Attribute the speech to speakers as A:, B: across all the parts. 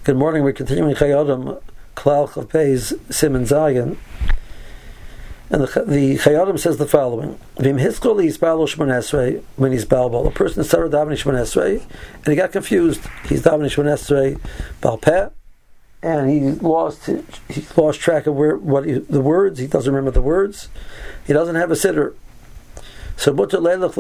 A: Good morning. We're continuing Chayei Adam, Klal Chav Beis, Siman Zayin. And the Chayei Adam says the following: V'im hiskol yisbalo Shmoneh Esrei, when he's balbal, a person started davening Shmoneh Esrei, and he got confused. He's davening Shmoneh Esrei bal peh, and he lost track of the words. He doesn't remember the words. He doesn't have a siddur. So he's allowed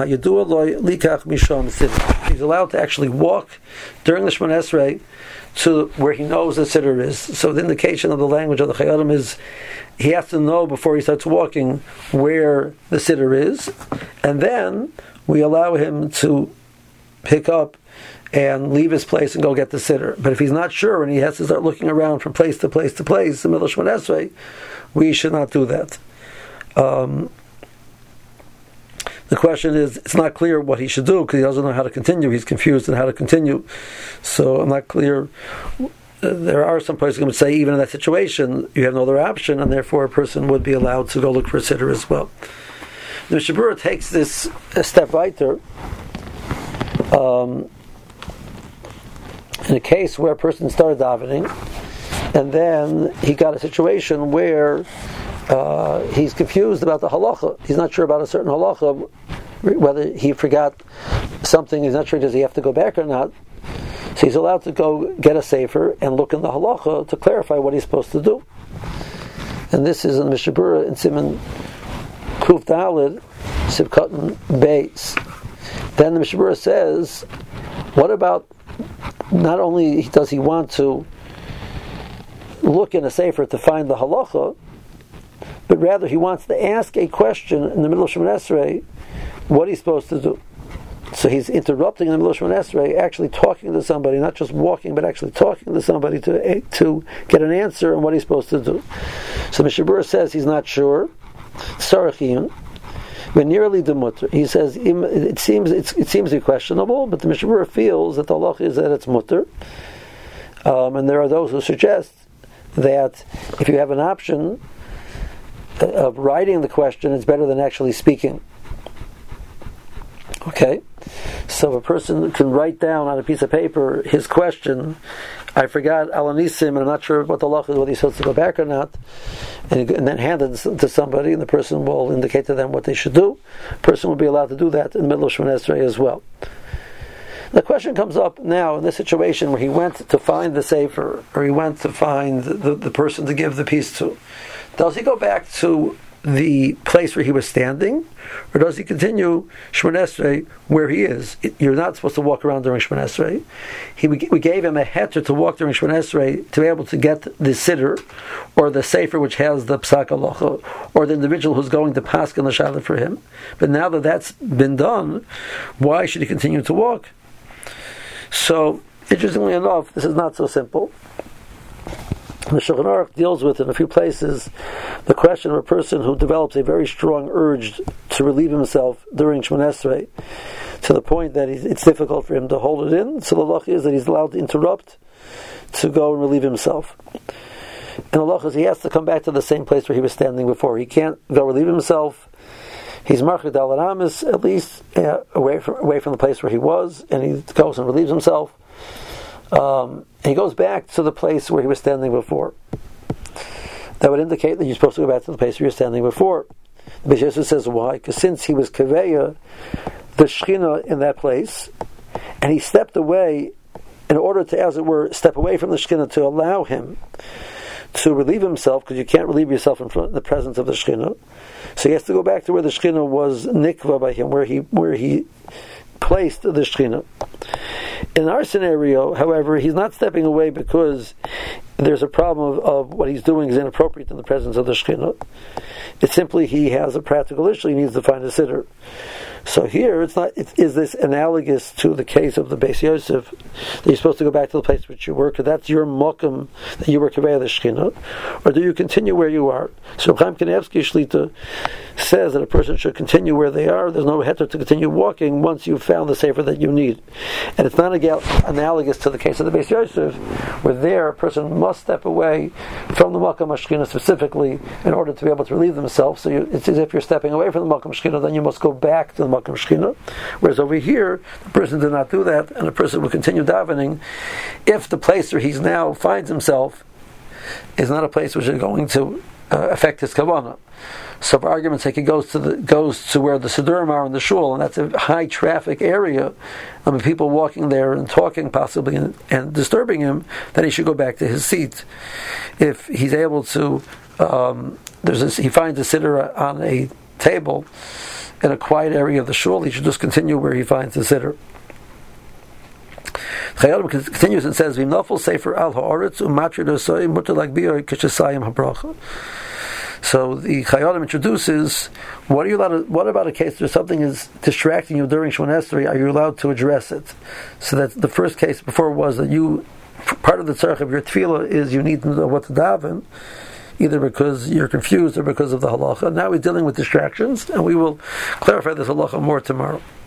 A: to actually walk during the Shmoneh Esrei to where he knows the siddur is. So the indication of the language of the Chayei Adam is he has to know before he starts walking where the siddur is, and then we allow him to pick up and leave his place and go get the siddur. But if he's not sure and he has to start looking around from place to place to place in the middle of Shmoneh Esrei, we should not do that. The question is, it's not clear what he should do because he doesn't know how to continue. He's confused on how to continue. So I'm not clear. There are some places who would say even in that situation you have no other option, and therefore a person would be allowed to go look for a siddur as well. The Mishnah Berurah takes this a step weiter. In a case where a person started davening, and then he got a situation where he's confused about the halacha. He's not sure about a certain halacha, whether he forgot something. He's not sure does he have to go back or not. So he's allowed to go get a sefer and look in the halacha to clarify what he's supposed to do. And this is in the Mishnah Berurah in Siman Kuf Daled Sivkatan Beis. Then the Mishnah Berurah says, what about not only does he want to look in a sefer to find the halacha, but rather he wants to ask a question in the middle of Shmoneh Esrei, what he's supposed to do. So he's interrupting in the middle of Shmoneh Esrei, actually talking to somebody, not just walking, but actually talking to somebody to get an answer on what he's supposed to do. So Mishnah Berurah says he's not sure. Sarachiyun. When nearly the mutter, he says it seems to be questionable, but the Mishnah Berurah feels that the halacha is that it's mutter. And there are those who suggest that if you have an option of writing the question, it's better than actually speaking. Okay? So a person can write down on a piece of paper his question. I forgot Alanisim, and I'm not sure what the law is, whether he's supposed to go back or not, and then hand it to somebody, and the person will indicate to them what they should do. The person will be allowed to do that in the middle of Shmoneh Esrei as well. The question comes up now in this situation where he went to find the sefer, or he went to find the person to give the piece to. Does he go back to the place where he was standing, or does he continue Shmoneh Esrei where he is? You're not supposed to walk around during Shmoneh Esrei. We gave him a heter to walk during Shmoneh Esrei to be able to get the siddur, or the sefer which has the psak halacha, or the individual who's going to paskin the shaila for him. But now that that's been done, why should he continue to walk? So, interestingly enough, this is not so simple. The Shulchan Aruch deals with in a few places the question of a person who develops a very strong urge to relieve himself during Shmoneh Esrei, to the point that it's difficult for him to hold it in. So the halacha is that he's allowed to interrupt to go and relieve himself. And the halacha is he has to come back to the same place where he was standing before. He can't go relieve himself. He's marchid al aramis, at least away from the place where he was, and he goes and relieves himself. He goes back to the place where he was standing before. That would indicate that you're supposed to go back to the place where you're standing before. The Beis Yosef says why? Because since he was kaveya the Shechina in that place, and he stepped away in order to, as it were, step away from the Shechina to allow him to relieve himself, because you can't relieve yourself in front of the presence of the Shechina. So he has to go back to where the Shechina was nikva by him, where he placed the Shechina. In our scenario, however, he's not stepping away because there's a problem of what he's doing is inappropriate in the presence of the Shechina. It's simply he has a practical issue, he needs to find a siddur. So here, is this analogous to the case of the Beis Yosef, that you're supposed to go back to the place which you were, because that's your mokum, that you were kaveh the Shechina, or do you continue where you are? So Chaim Kanievsky Shlita says that a person should continue where they are. There's no heter to continue walking once you've found the sefer that you need. And it's not analogous to the case of the Beis Yosef, where there a person must step away from the mokum Shechina specifically in order to be able to relieve themselves. So it's as if you're stepping away from the mokum Shechina, then you must go back to the Makam Shechina. Whereas over here, the person did not do that, and the person will continue davening if the place where he's now finds himself is not a place which is going to affect his kavanah. So for argument's sake, he goes to where the Sidurim are in the shul, and that's a high traffic area. I mean, people walking there and talking possibly and disturbing him. Then he should go back to his seat. If he's able to, he finds a siddur on a table in a quiet area of the shul, he should just continue where he finds the siddur. Chayyim continues and says, "V'nafel sefer al haaretz u'matrid osay mutar lagbiyah k'shesayim habracha." So the Chayyim introduces, what about a case where something is distracting you during Shemona Esrei? Are you allowed to address it? So that the first case before was that part of the tzarech of your tefillah is you need to know what to daven, either because you're confused or because of the halacha. Now we're dealing with distractions, and we will clarify this halacha more tomorrow.